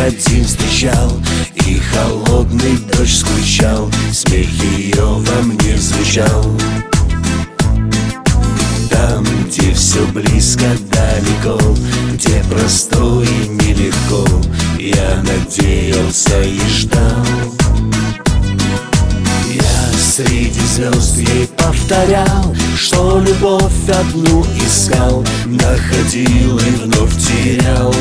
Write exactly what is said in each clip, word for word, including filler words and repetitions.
один встречал, и холодный дождь скучал, смех ее во мне звучал. Там, где все близко, далеко, где простое и нелегко, я надеялся и ждал. Я среди звезд ей повторял, что любовь одну искал, находил и вновь терял.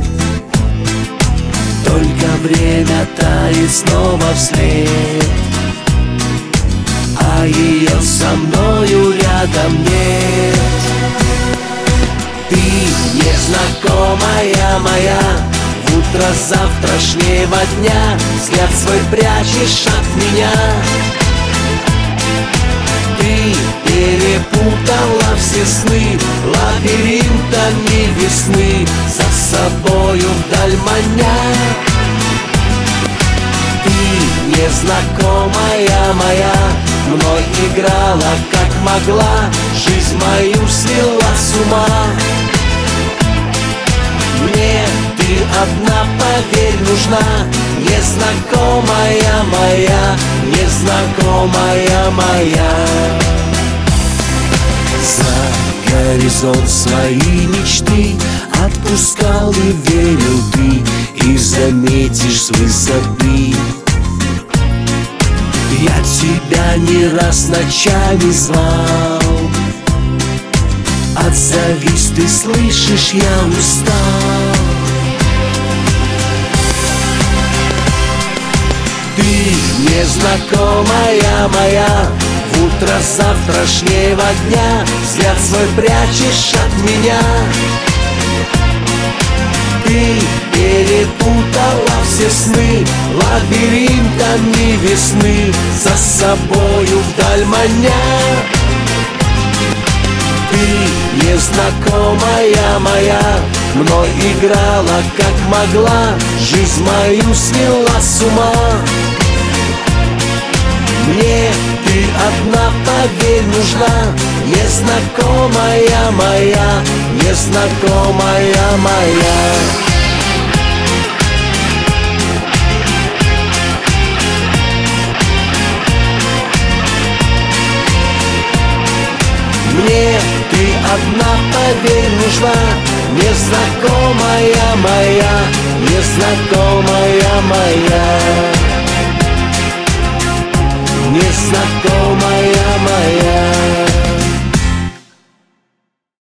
Только время тает снова вслед, а ее со мною рядом нет. Ты, незнакомая моя, в утро завтрашнего дня взгляд свой прячешь от меня. Ты перепутала все сны лабиринтами весны, за собою вдаль маня. Ты, незнакомая моя, мной играла как могла, жизнь мою свела с ума. Мне ты одна, поверь, нужна, незнакомая моя, незнакомая моя. За горизонт свои мечты отпускал и верил ты, и заметишь с высоты. Я тебя не раз ночами звал, отзовись, ты слышишь, я устал. Ты, незнакомая моя, в утро завтрашнего дня взгляд свой прячешь от меня. Ты перепутала все сны лабиринтами весны, за собою вдаль маня. Ты, незнакомая моя, мной играла как могла, жизнь мою свела с ума. Мне ты одна, поверь, нужна, незнакомая моя, незнакомая моя. Мне ты одна, поверь, нужна, незнакомая моя, незнакомая моя, незнакомая